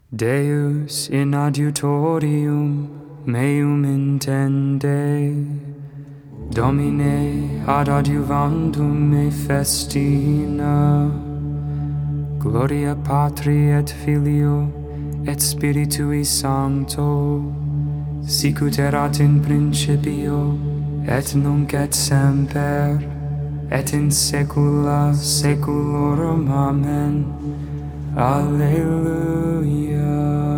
Deus in adiutorium meum intende, Domine ad adiuvandum me festina. Gloria Patri et Filio et Spiritui Sancto, sicut erat in principio, et nunc et semper, et in saecula saeculorum. Amen. Alleluia.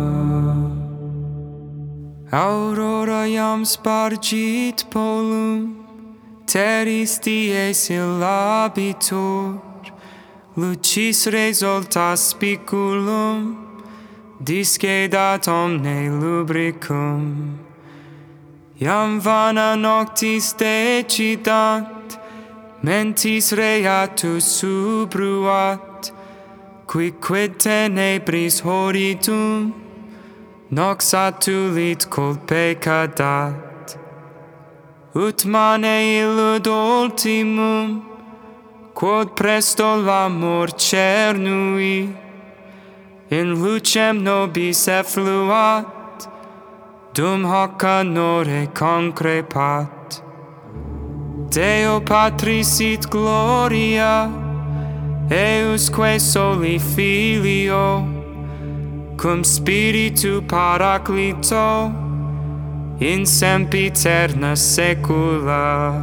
Aurora iam spargit polum, terris dies illabitur, lucis resultas spiculum, discedat omne lubricum. Iam vana noctis decidant, mentis reatus subruat, quicquid tenebris horitum, nox attulit culpe cadat. Ut mane illud ultimum, quod presto l'amor cernui, in lucem nobis effluat, dum hoc honore concrepat. Deo Patris sit gloria, eusque soli Filio, cum Spiritu Paraclito, in sempiterna saecula.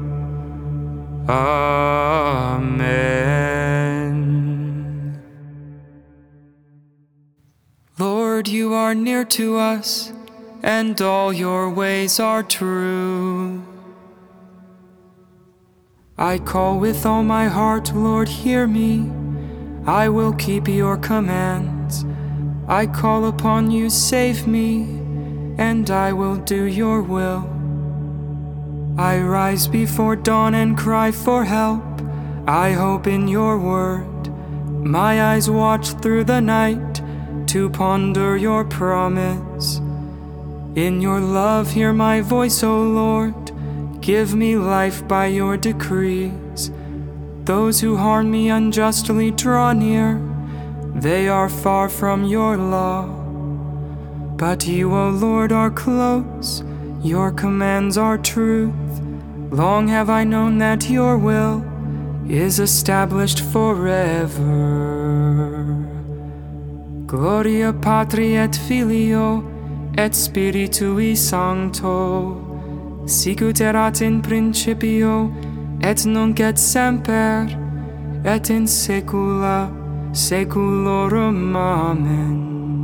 Amen. Lord, you are near to us, and all your ways are true. I call with all my heart, Lord, hear me. I will keep your commands. I call upon you, save me, and I will do your will. I rise before dawn and cry for help. I hope in your word. My eyes watch through the night to ponder your promise. In your love hear my voice, O Lord. Give me life by your decrees. Those who harm me unjustly draw near. They are far from your law. But you, O Lord, are close. Your commands are truth. Long have I known that your will is established forever. Gloria Patri et Filio et Spiritui Sancto, sicut erat in principio, et nunc et semper, et in saecula saeculorum. Amen.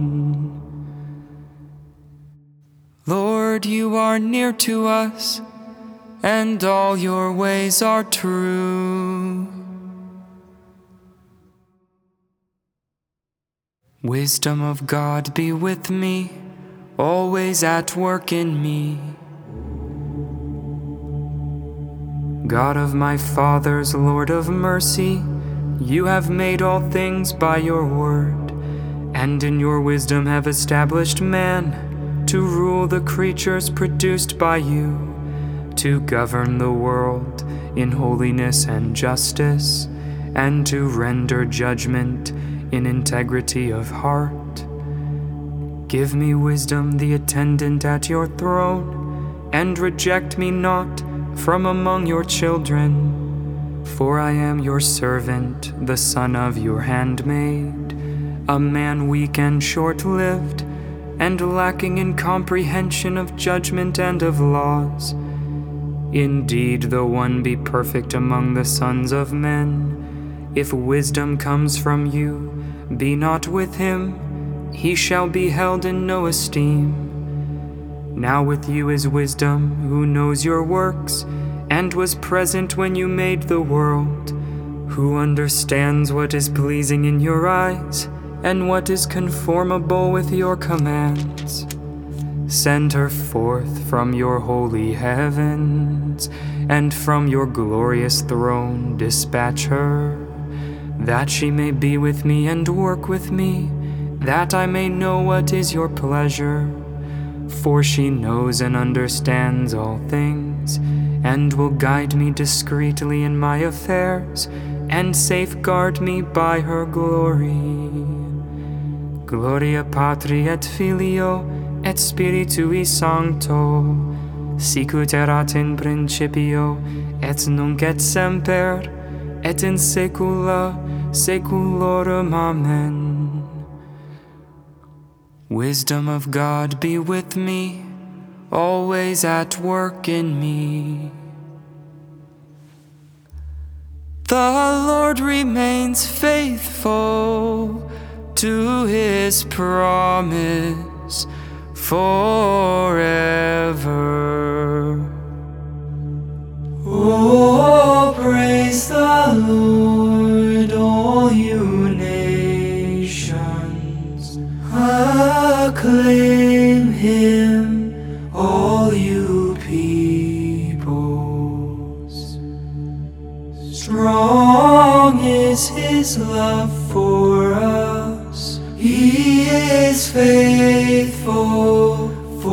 Lord, you are near to us, and all your ways are true. Wisdom of God be with me, always at work in me. God of my fathers, Lord of mercy, you have made all things by your word, and in your wisdom have established man to rule the creatures produced by you, to govern the world in holiness and justice, and to render judgment in integrity of heart. Give me wisdom, the attendant at your throne, and reject me not from among your children. For I am your servant, the son of your handmaid, a man weak and short-lived, and lacking in comprehension of judgment and of laws. Indeed, though one be perfect among the sons of men, if wisdom comes from you, be not with him, he shall be held in no esteem. Now with you is wisdom, who knows your works, and was present when you made the world, who understands what is pleasing in your eyes, and what is conformable with your commands. Send her forth from your holy heavens, and from your glorious throne dispatch her, that she may be with me and work with me, that I may know what is your pleasure. For she knows and understands all things, and will guide me discreetly in my affairs, and safeguard me by her glory. Gloria Patri et Filio et Spiritui Sancto, sicut erat in principio, et nunc et semper, et in saecula saeculorum. Amen. Wisdom of God be with me, always at work in me. The Lord remains faithful to his promise forever. Oh, praise the Lord, all you nations. Acclaim him, all you peoples. Strong is his love for us. He is faithful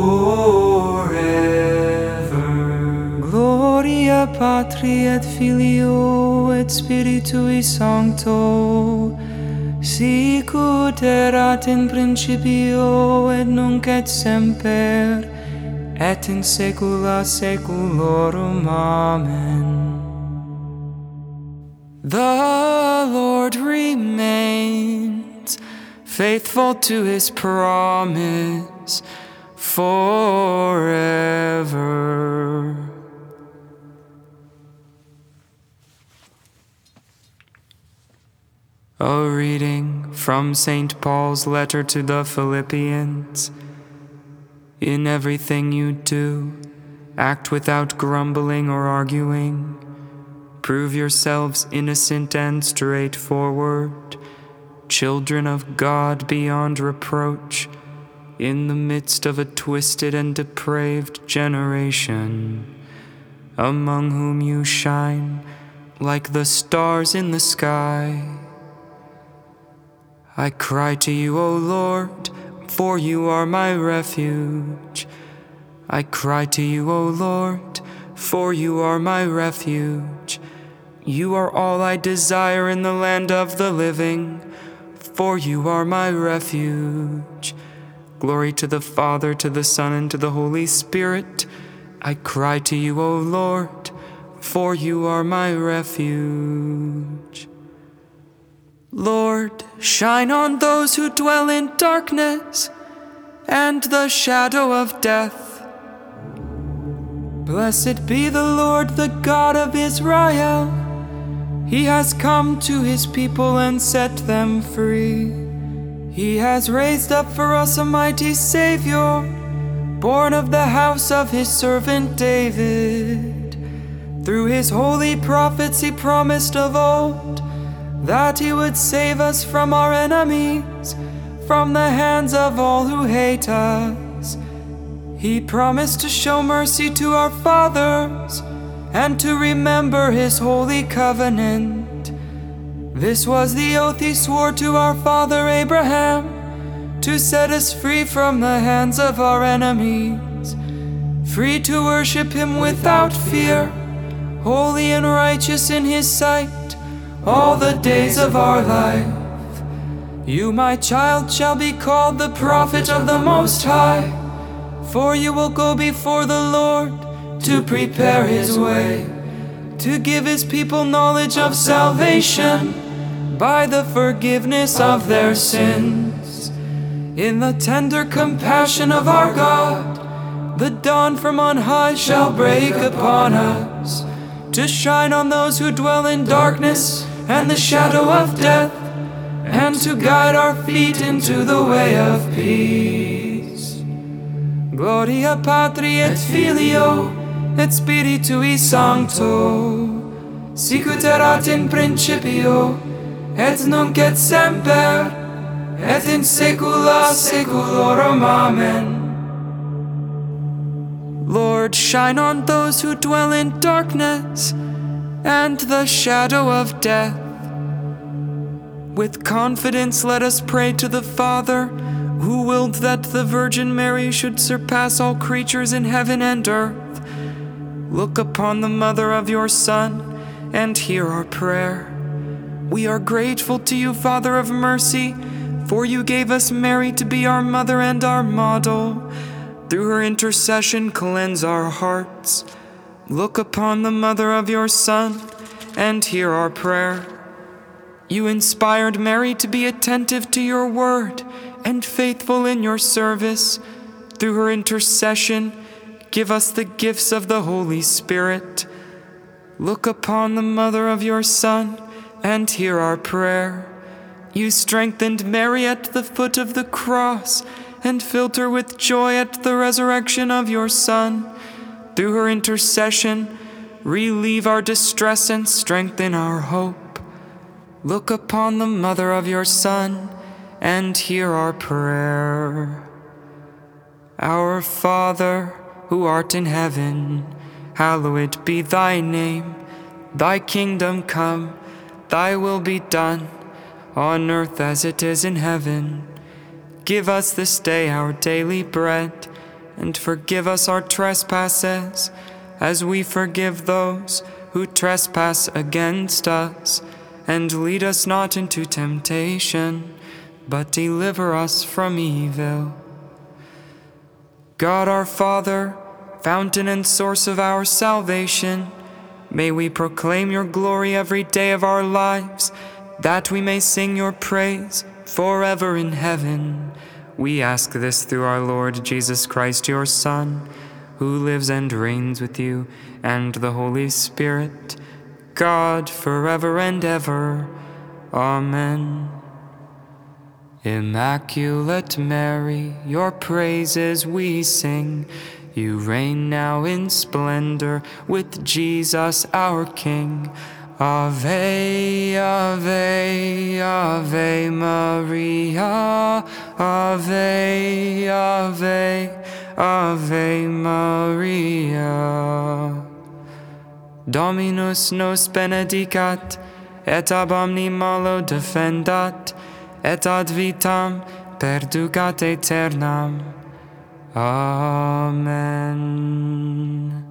forever. Gloria Patri et Filio et Spiritui Sancto, sicut erat in principio et nunc et semper, et in saecula saeculorum. Amen. The Lord remains faithful to his promise forever. A reading from St. Paul's letter to the Philippians. In everything you do, act without grumbling or arguing. Prove yourselves innocent and straightforward, children of God beyond reproach, in the midst of a twisted and depraved generation, among whom you shine like the stars in the sky. I cry to you, O Lord, for you are my refuge. I cry to you, O Lord, for you are my refuge. You are all I desire in the land of the living, for you are my refuge. Glory to the Father, to the Son, and to the Holy Spirit. I cry to you, O Lord, for you are my refuge. Lord, shine on those who dwell in darkness and the shadow of death. Blessed be the Lord, the God of Israel. He has come to his people and set them free. He has raised up for us a mighty Savior, born of the house of his servant David. Through his holy prophets he promised of old that he would save us from our enemies, from the hands of all who hate us. He promised to show mercy to our fathers and to remember his holy covenant. This was the oath he swore to our father Abraham, to set us free from the hands of our enemies, free to worship him without fear, holy and righteous in his sight, all the days of our life. You, my child, shall be called the prophet of the Most High, for you will go before the Lord to prepare his way, to give his people knowledge of salvation by the forgiveness of their sins. In the tender compassion of our God, the dawn from on high shall break upon us, to shine on those who dwell in darkness and the shadow of death, and to guide our feet into the way of peace. Gloria Patri et Filio et Spiritui Sancto, sicut erat in principio, et nunc et semper, et in saecula saeculorum. Amen. Lord, shine on those who dwell in darkness and the shadow of death. With confidence let us pray to the Father, who willed that the Virgin Mary should surpass all creatures in heaven and earth. Look upon the mother of your Son and hear our prayer. We are grateful to you, Father of mercy, For you gave us Mary to be our mother and our model. Through her intercession, cleanse our hearts. Look upon the mother of your Son, and hear our prayer. You inspired Mary to be attentive to your word and faithful in your service. Through her intercession, give us the gifts of the Holy Spirit. Look upon the mother of your Son, and hear our prayer. You strengthened Mary at the foot of the cross, and filled her with joy at the resurrection of your Son. Through her intercession, relieve our distress and strengthen our hope. Look upon the mother of your Son, and hear our prayer. Our Father, who art in heaven, hallowed be thy name. Thy kingdom come, thy will be done, on earth as it is in heaven. Give us this day our daily bread, and forgive us our trespasses, as we forgive those who trespass against us. And lead us not into temptation, but deliver us from evil. God our Father, fountain and source of our salvation, may we proclaim your glory every day of our lives, that we may sing your praise forever in heaven. We ask this through our Lord Jesus Christ, your Son, who lives and reigns with you and the Holy Spirit, God, forever and ever. Amen. Immaculate Mary, your praises we sing. You reign now in splendor with Jesus our King. Ave, Ave, Ave Maria, Ave, Ave, Ave Maria. Dominus nos benedicat, et ab omni malo defendat, et ad vitam perducat aeternam. Amen.